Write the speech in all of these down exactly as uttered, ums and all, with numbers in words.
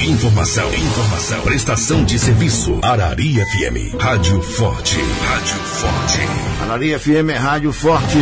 Informação, informação, prestação de serviço. Arari F M, Rádio Forte. Rádio Forte. Arari F M é Rádio Forte.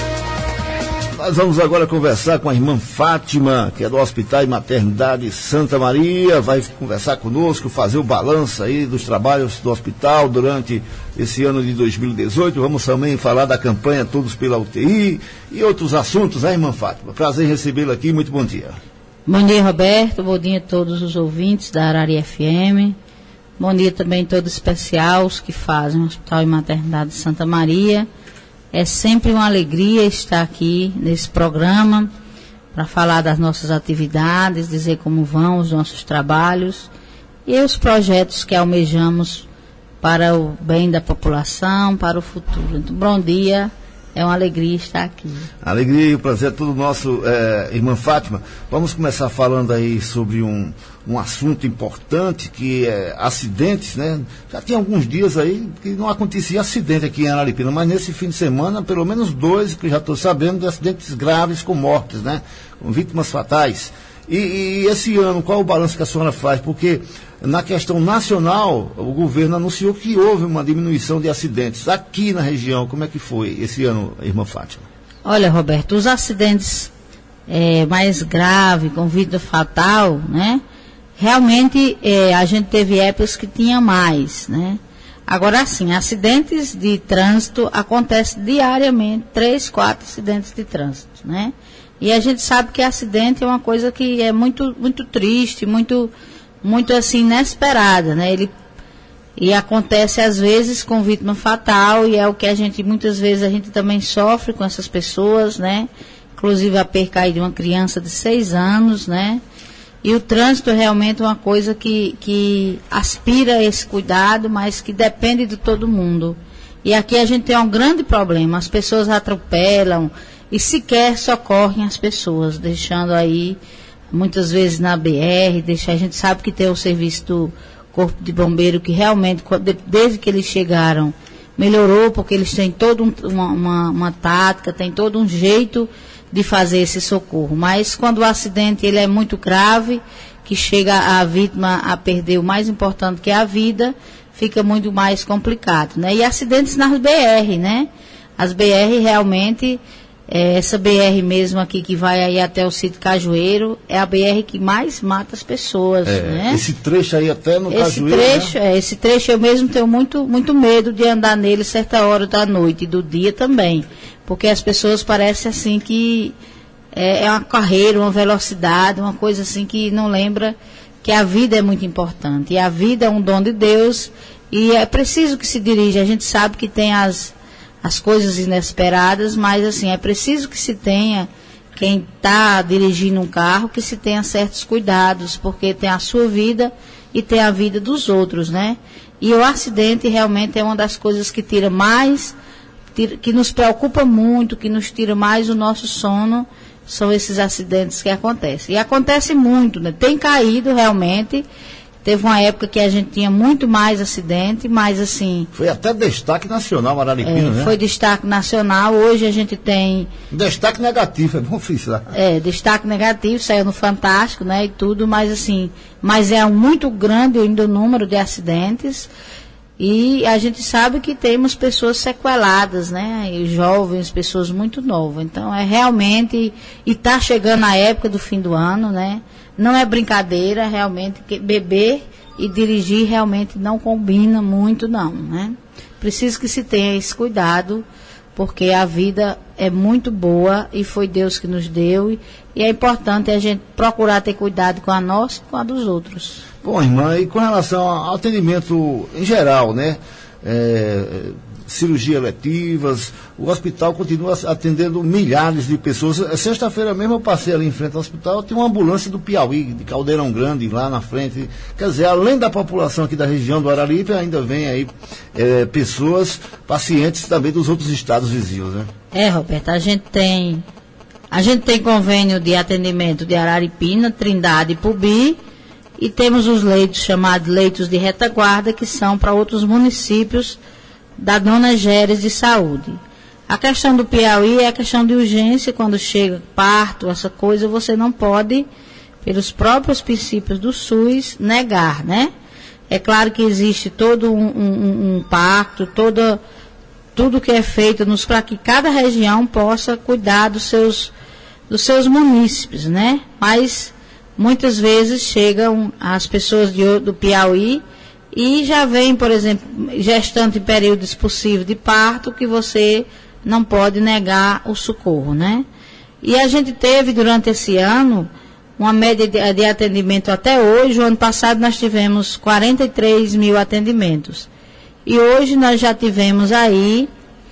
Nós vamos agora conversar com a irmã Fátima, que é do Hospital e Maternidade Santa Maria, vai conversar conosco, fazer o balanço aí dos trabalhos do hospital durante esse ano de dois mil e dezoito. Vamos também falar da campanha Todos pela U T I e outros assuntos, né, irmã Fátima? Prazer em recebê-la aqui, muito bom dia. Bom dia, Roberto, bom dia a todos os ouvintes da Arari F M, bom dia também a todos especiais que fazem o Hospital e Maternidade Santa Maria. É sempre uma alegria estar aqui nesse programa para falar das nossas atividades, dizer como vão os nossos trabalhos e os projetos que almejamos para o bem da população, para o futuro. Então, bom dia, é uma alegria estar aqui. Alegria e o prazer é todo nosso, é, irmã Fátima. Vamos começar falando aí sobre um, um assunto importante que é acidentes, né? Já tem alguns dias aí que não acontecia acidente aqui em Araripina, mas nesse fim de semana, pelo menos dois, que já estou sabendo, de acidentes graves com mortes, né? Com vítimas fatais. E, e esse ano, qual o balanço que a senhora faz? Porque na questão nacional, o governo anunciou que houve uma diminuição de acidentes. Aqui na região, como é que foi esse ano, irmã Fátima? Olha, Roberto, os acidentes é, mais graves, com vítima fatal, né? Realmente, é, a gente teve épocas que tinha mais, né? Agora, sim, acidentes de trânsito acontecem diariamente, três, quatro acidentes de trânsito, né? E a gente sabe que acidente é uma coisa que é muito, muito triste, muito, muito assim, inesperada, né? Ele, e acontece às vezes com vítima fatal, e é o que a gente, muitas vezes a gente também sofre com essas pessoas, né? Inclusive a perca aí de uma criança de seis anos, né? E o trânsito é realmente uma coisa que, que aspira a esse cuidado, mas que depende de todo mundo. E aqui a gente tem um grande problema, as pessoas atropelam e sequer socorrem as pessoas, deixando aí, muitas vezes na B R, deixa, a gente sabe que tem o serviço do Corpo de Bombeiro, que realmente, desde que eles chegaram, melhorou, porque eles têm toda um, uma, uma, uma tática, tem todo um jeito de fazer esse socorro. Mas quando o acidente ele é muito grave, que chega a vítima a perder o mais importante, que é a vida, fica muito mais complicado, né? E acidentes nas B R, né? As B R realmente, é, essa B R mesmo aqui que vai aí até o sítio Cajueiro, é a B R que mais mata as pessoas, é, né? Esse trecho aí até no esse Cajueiro, trecho, né? é, esse trecho eu mesmo tenho muito, muito medo de andar nele certa hora da noite e do dia também, porque as pessoas parecem assim que é, é uma carreira, uma velocidade, uma coisa assim que não lembra que a vida é muito importante, e a vida é um dom de Deus, e é preciso que se dirija. A gente sabe que tem as, as coisas inesperadas, mas assim, é preciso que se tenha, quem está dirigindo um carro, que se tenha certos cuidados, porque tem a sua vida e tem a vida dos outros, né? E o acidente realmente é uma das coisas que tira mais, tira, que nos preocupa muito, que nos tira mais o nosso sono, são esses acidentes que acontecem. E acontece muito, né? Tem caído realmente. Teve uma época que a gente tinha muito mais acidente, mas assim... Foi até destaque nacional, Araripina, é, né? Foi destaque nacional. Hoje a gente tem... Destaque negativo, é bom frisar. É, destaque negativo, saiu no Fantástico, né, e tudo, mas assim... Mas é um muito grande ainda o número de acidentes. E a gente sabe que temos pessoas sequeladas, né? E jovens, pessoas muito novas. Então, é realmente... E está chegando a época do fim do ano, né? Não é brincadeira, realmente, que beber e dirigir realmente não combina muito, não, né? Preciso que se tenha esse cuidado, porque a vida é muito boa e foi Deus que nos deu, e, e é importante a gente procurar ter cuidado com a nossa e com a dos outros. Bom, irmã, e com relação ao atendimento em geral, né? É, cirurgias eletivas, o hospital continua atendendo milhares de pessoas. Sexta-feira mesmo eu passei ali em frente ao hospital, tem uma ambulância do Piauí, de Caldeirão Grande, lá na frente. Quer dizer, além da população aqui da região do Araripe, ainda vem aí é, pessoas, pacientes também dos outros estados vizinhos, né? É, Roberto, a gente tem, a gente tem convênio de atendimento de Araripina, Trindade e Pubi, e temos os leitos chamados leitos de retaguarda, que são para outros municípios da Dona Géres de Saúde. A questão do Piauí é a questão de urgência, quando chega parto, essa coisa, você não pode pelos próprios princípios do SUS, negar, né? É claro que existe todo um, um, um pacto, todo, tudo que é feito para que cada região possa cuidar dos seus, dos seus munícipes, né? Mas muitas vezes chegam as pessoas de, do Piauí e já vem, por exemplo, gestante em período expulsivo de parto, que você não pode negar o socorro, né? E a gente teve durante esse ano uma média de, de atendimento até hoje. O ano passado nós tivemos quarenta e três mil atendimentos. E hoje nós já tivemos aí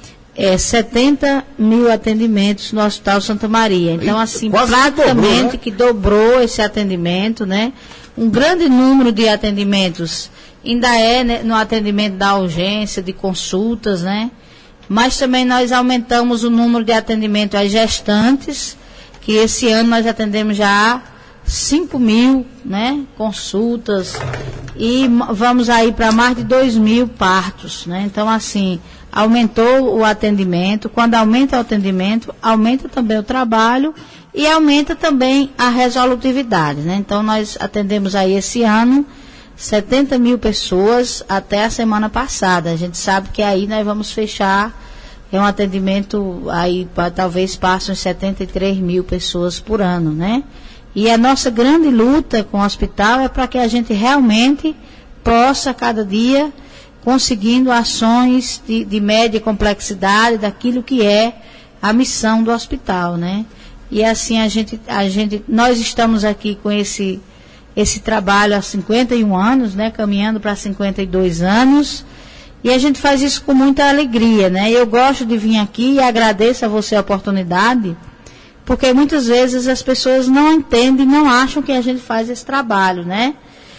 é, setenta mil atendimentos no Hospital Santa Maria. Então, assim, quase praticamente dobrou, né? que dobrou esse atendimento, né? Um grande número de atendimentos ainda é, né, no atendimento da urgência, de consultas, né? Mas também nós aumentamos o número de atendimento às gestantes, que esse ano nós atendemos já cinco mil, né, consultas, e vamos aí para mais de dois mil partos, né? Então, assim, aumentou o atendimento. Quando aumenta o atendimento, aumenta também o trabalho e aumenta também a resolutividade, né? Então, nós atendemos aí esse ano setenta mil pessoas até a semana passada. A gente sabe que aí nós vamos fechar, é um atendimento, aí pra, talvez passem setenta e três mil pessoas por ano, né? E a nossa grande luta com o hospital é para que a gente realmente possa, cada dia, conseguindo ações de, de média complexidade daquilo que é a missão do hospital, né? E assim a gente, a gente, nós estamos aqui com esse, esse trabalho há cinquenta e um anos, né? Caminhando para cinquenta e dois anos. E a gente faz isso com muita alegria, né? Eu gosto de vir aqui e agradeço a você a oportunidade, porque muitas vezes as pessoas não entendem, não acham que a gente faz esse trabalho, né?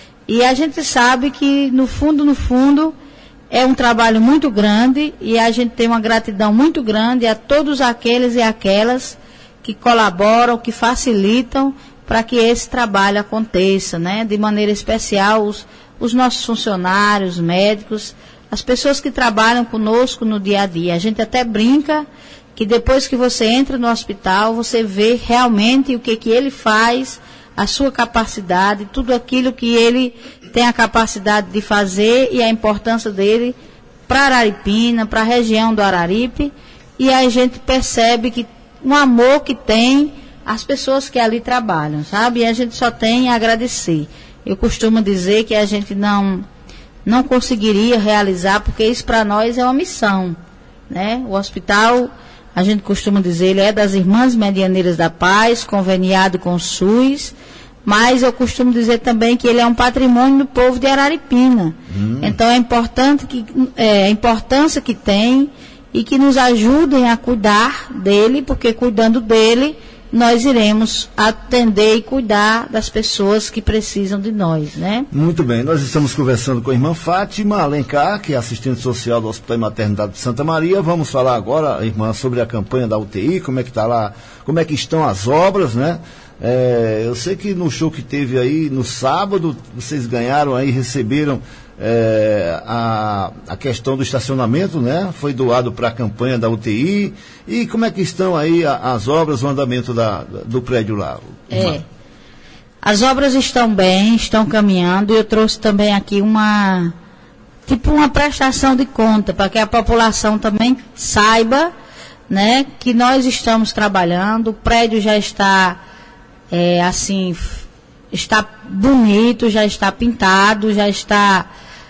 E a gente sabe que, no fundo, no fundo, é um trabalho muito grande e a gente tem uma gratidão muito grande a todos aqueles e aquelas que colaboram, que facilitam para que esse trabalho aconteça, né? De maneira especial, os, os nossos funcionários, médicos, as pessoas que trabalham conosco no dia a dia. A gente até brinca que depois que você entra no hospital, você vê realmente o que, que ele faz, a sua capacidade, tudo aquilo que ele tem a capacidade de fazer e a importância dele para Araripina, para a região do Araripe, e a gente percebe que um amor que tem as pessoas que ali trabalham, sabe? E a gente só tem a agradecer. Eu costumo dizer que a gente não, não conseguiria realizar, porque isso para nós é uma missão, né? O hospital, a gente costuma dizer, ele é das Irmãs Medianeiras da Paz, conveniado com o SUS, mas eu costumo dizer também que ele é um patrimônio do povo de Araripina. Hum. Então é importante que, é, a importância que tem e que nos ajudem a cuidar dele, porque cuidando dele, nós iremos atender e cuidar das pessoas que precisam de nós, né? Muito bem, nós estamos conversando com a irmã Fátima Alencar, que é assistente social do Hospital e Maternidade de Santa Maria. Vamos falar agora, irmã, sobre a campanha da U T I, como é que está lá, como é que estão as obras, né? É, eu sei que no show que teve aí no sábado, vocês ganharam aí, receberam é, a, a questão do estacionamento, né? Foi doado para a campanha da U T I. E como é que estão aí a, as obras, o andamento da, do prédio lá? É, as obras estão bem, estão caminhando. Eu trouxe também aqui uma, tipo uma prestação de conta, para que a população também saiba, né, que nós estamos trabalhando. O prédio já está É, assim, está bonito, já está pintado, já está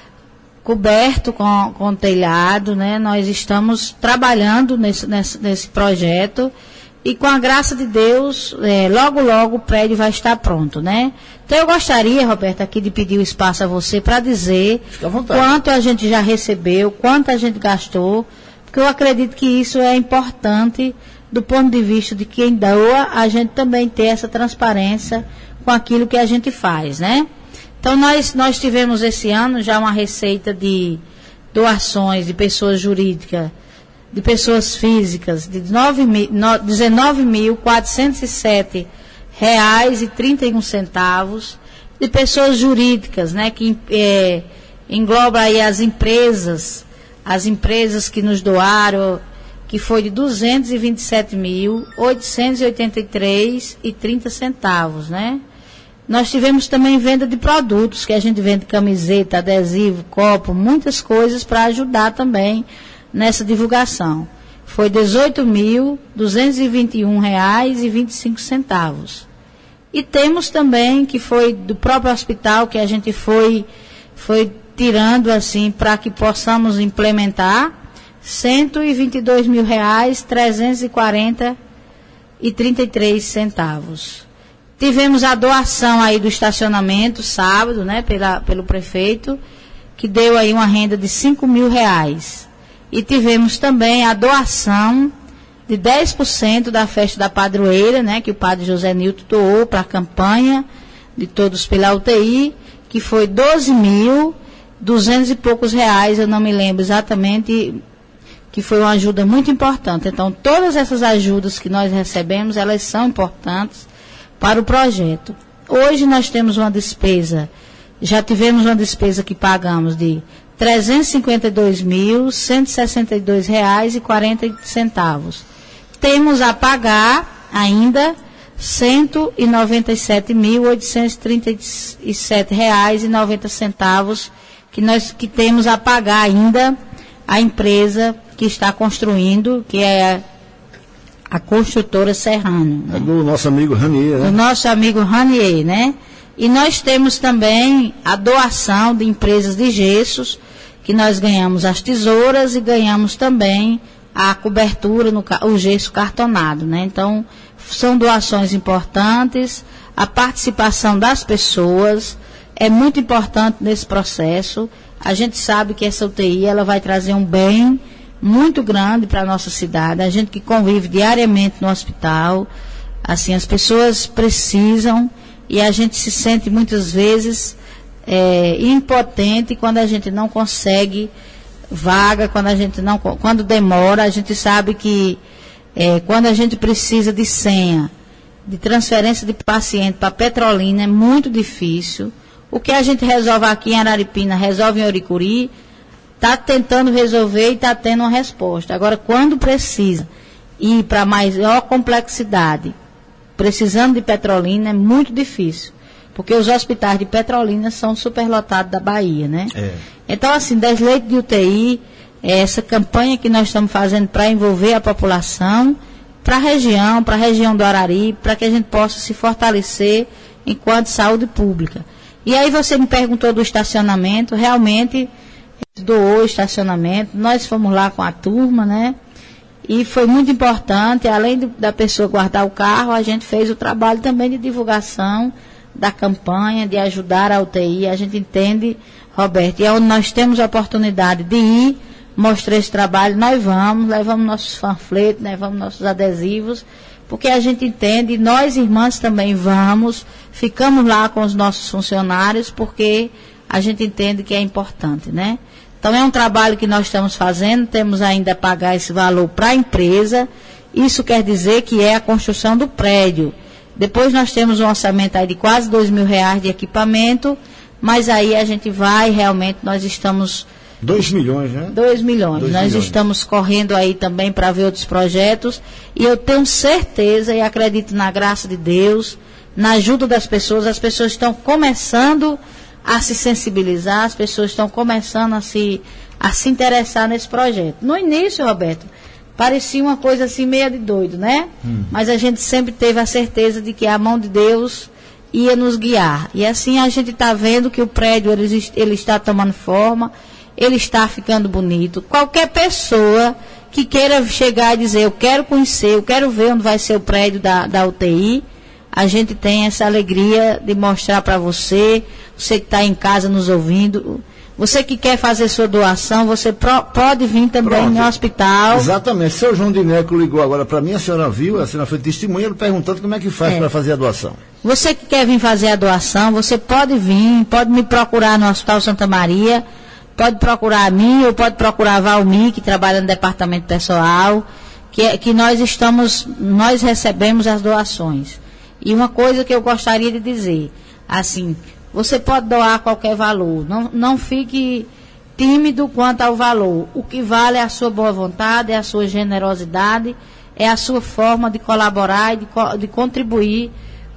coberto com, com telhado, né? Nós estamos trabalhando nesse, nesse, nesse projeto e, com a graça de Deus, é, logo, logo o prédio vai estar pronto, né? Então eu gostaria, Roberto, aqui de pedir o espaço a você para dizer quanto a gente já recebeu, quanto a gente gastou, porque eu acredito que isso é importante do ponto de vista de quem doa, a gente também ter essa transparência com aquilo que a gente faz, né? Então, nós, nós tivemos esse ano já uma receita de doações de pessoas jurídicas, de pessoas físicas, de dezenove mil quatrocentos e sete reais e trinta e um centavos, de pessoas jurídicas, né? Que é, engloba aí as empresas, as empresas que nos doaram, que foi de duzentos e vinte e sete mil oitocentos e oitenta e três reais e trinta centavos, né? Nós tivemos também venda de produtos, que a gente vende camiseta, adesivo, copo, muitas coisas para ajudar também nessa divulgação. Foi dezoito mil duzentos e vinte e um reais e vinte e cinco centavos. E temos também, que foi do próprio hospital, que a gente foi, foi tirando assim para que possamos implementar, cento e vinte e dois mil reais, trezentos e quarenta e trinta e três centavos. Tivemos a doação aí do estacionamento, sábado, né, pela, pelo prefeito, que deu aí uma renda de cinco mil reais. E tivemos também a doação de dez por cento da festa da padroeira, né, que o padre José Nilton doou para a campanha de Todos pela U T I, que foi doze mil, duzentos e poucos reais, eu não me lembro exatamente, que foi uma ajuda muito importante. Então, todas essas ajudas que nós recebemos, elas são importantes para o projeto. Hoje nós temos uma despesa, já tivemos uma despesa que pagamos de trezentos e cinquenta e dois mil, cento e sessenta e dois reais e quarenta centavos. Temos a pagar ainda cento e noventa e sete mil, oitocentos e trinta e sete reais e noventa centavos que nós que temos a pagar ainda a empresa que está construindo, que é a construtora Serrano. Né? É do nosso amigo Ranier, né? Do nosso amigo Ranier, né? E nós temos também a doação de empresas de gessos, que nós ganhamos as tesouras e ganhamos também a cobertura, no, o gesso cartonado, né? Então, são doações importantes, a participação das pessoas é muito importante nesse processo. A gente sabe que essa U T I, ela vai trazer um bem muito grande para a nossa cidade, a gente que convive diariamente no hospital, assim, as pessoas precisam e a gente se sente muitas vezes é, impotente quando a gente não consegue vaga, quando a gente não, quando demora, a gente sabe que é, quando a gente precisa de senha, de transferência de paciente para Petrolina é muito difícil. O que a gente resolve aqui em Araripina, resolve em Oricuri, está tentando resolver e está tendo uma resposta. Agora, quando precisa ir para maior complexidade, precisando de Petrolina, é muito difícil. Porque os hospitais de Petrolina são superlotados da Bahia, né? É. Então, assim, das leitos de U T I, é essa campanha que nós estamos fazendo para envolver a população, para a região, para a região do Arari, para que a gente possa se fortalecer enquanto saúde pública. E aí você me perguntou do estacionamento, realmente doou estacionamento, nós fomos lá com a turma, né? E foi muito importante, além de, da pessoa guardar o carro, a gente fez o trabalho também de divulgação da campanha, de ajudar a U T I. A gente entende, Roberto, e é onde nós temos a oportunidade de ir mostrar esse trabalho, nós vamos, levamos nossos panfletos, levamos nossos adesivos, porque a gente entende, e nós irmãs também vamos, ficamos lá com os nossos funcionários, porque a gente entende que é importante, né? Então é um trabalho que nós estamos fazendo, temos ainda a pagar esse valor para a empresa, isso quer dizer que é a construção do prédio. Depois nós temos um orçamento aí de quase dois mil reais de equipamento, mas aí a gente vai, realmente, nós estamos... Dois milhões, né? Dois milhões. Dois nós milhões. Estamos correndo aí também para ver outros projetos, e eu tenho certeza e acredito na graça de Deus, na ajuda das pessoas. As pessoas estão começando a se sensibilizar, as pessoas estão começando a se, a se interessar nesse projeto. No início, Roberto, parecia uma coisa assim meia de doido, né? Hum. Mas a gente sempre teve a certeza de que a mão de Deus ia nos guiar. E assim a gente está vendo que o prédio ele, ele está tomando forma, ele está ficando bonito. Qualquer pessoa que queira chegar e dizer, eu quero conhecer, eu quero ver onde vai ser o prédio da, da U T I, a gente tem essa alegria de mostrar para você, você que está em casa nos ouvindo, você que quer fazer sua doação, você pro, pode vir também Pronto. no hospital. Exatamente. Seu João Dineco ligou agora para mim, a senhora viu, a senhora foi testemunha, ele perguntando como é que faz é. para fazer a doação. Você que quer vir fazer a doação, você pode vir, pode me procurar no Hospital Santa Maria, pode procurar a mim, ou pode procurar a Valmi, que trabalha no departamento pessoal, que, é, que nós estamos, nós recebemos as doações. E uma coisa que eu gostaria de dizer, assim, você pode doar qualquer valor, não, não fique tímido quanto ao valor. O que vale é a sua boa vontade, é a sua generosidade, é a sua forma de colaborar e de, de contribuir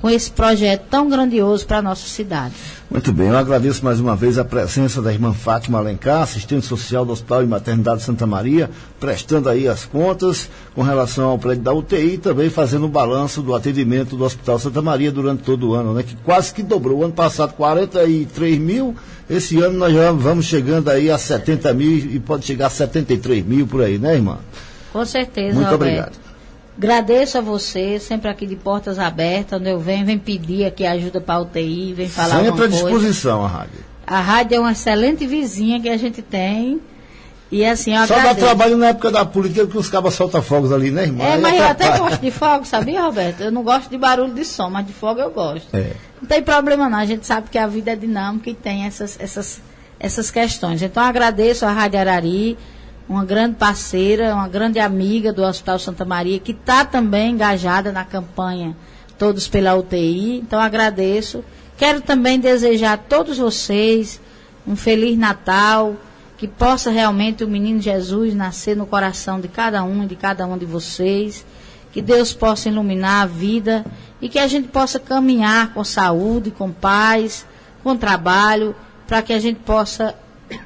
com esse projeto tão grandioso para a nossa cidade. Muito bem, eu agradeço mais uma vez a presença da irmã Fátima Alencar, assistente social do Hospital e Maternidade Santa Maria, prestando aí as contas com relação ao prédio da U T I e também fazendo um balanço do atendimento do Hospital Santa Maria durante todo o ano, né? Que quase que dobrou. O ano passado quarenta e três mil, esse ano nós já vamos chegando aí a setenta mil e pode chegar a setenta e três mil por aí, né, irmã? Com certeza, Muito Roberto. obrigado. Agradeço a você, sempre aqui de portas abertas, onde eu venho, vem pedir aqui ajuda para a U T I, vem falar Sempre alguma à coisa. disposição a rádio. A rádio é uma excelente vizinha que a gente tem. E assim, eu Só agradeço. dá trabalho na época da política que os cabas soltam fogos ali, né, irmã? É, Aí mas eu até atrapalha. gosto de fogo, sabia, Roberto? Eu não gosto de barulho de som, mas de fogo eu gosto. É. Não tem problema não, a gente sabe que a vida é dinâmica e tem essas, essas, essas questões. Então, eu agradeço a Rádio Arari, uma grande parceira, uma grande amiga do Hospital Santa Maria, que está também engajada na campanha Todos pela U T I. Então, agradeço. Quero também desejar a todos vocês um Feliz Natal, que possa realmente o menino Jesus nascer no coração de cada um e de cada um de vocês, que Deus possa iluminar a vida e que a gente possa caminhar com saúde, com paz, com trabalho, para que a gente possa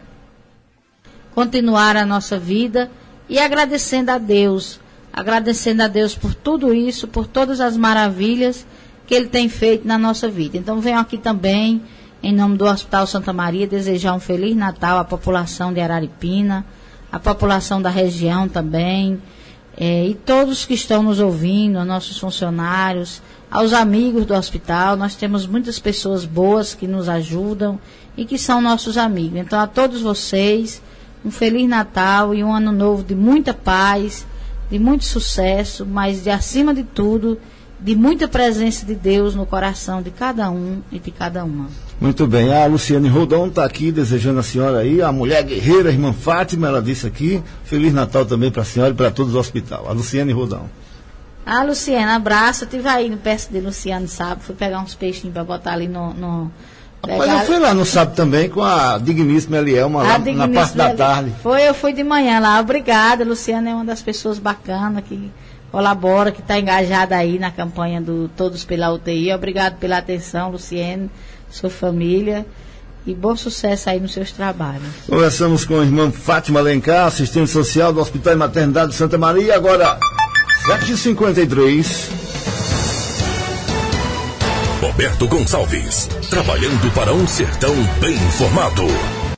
continuar a nossa vida e agradecendo a Deus, agradecendo a Deus por tudo isso, por todas as maravilhas que Ele tem feito na nossa vida. Então venho aqui também, em nome do Hospital Santa Maria, desejar um Feliz Natal à população de Araripina, à população da região também, eh, e todos que estão nos ouvindo, aos nossos funcionários, aos amigos do hospital. Nós temos muitas pessoas boas que nos ajudam e que são nossos amigos. Então, a todos vocês, um Feliz Natal e um Ano Novo de muita paz, de muito sucesso, mas de, acima de tudo, de muita presença de Deus no coração de cada um e de cada uma. Muito bem, a Luciane Rodão está aqui desejando a senhora aí, a mulher guerreira, a irmã Fátima, ela disse aqui, Feliz Natal também para a senhora e para todos do hospital. A Luciane Rodão. Ah, Luciana, abraço. Eu estive aí no perto de Luciano, sabe? Fui pegar uns peixinhos para botar ali no... no Mas eu fui lá no sábado também com a digníssima Elielma, lá na parte da tarde. Foi, eu fui de manhã lá. Obrigada, Luciana é uma das pessoas bacanas que colabora, que está engajada aí na campanha do Todos pela U T I. Obrigado pela atenção, Luciane, sua família, e bom sucesso aí nos seus trabalhos. Conversamos com a irmã Fátima Alencar, assistente social do Hospital e Maternidade de Santa Maria. Agora, sete e cinquenta e três. Roberto Gonçalves, trabalhando para um sertão bem informado.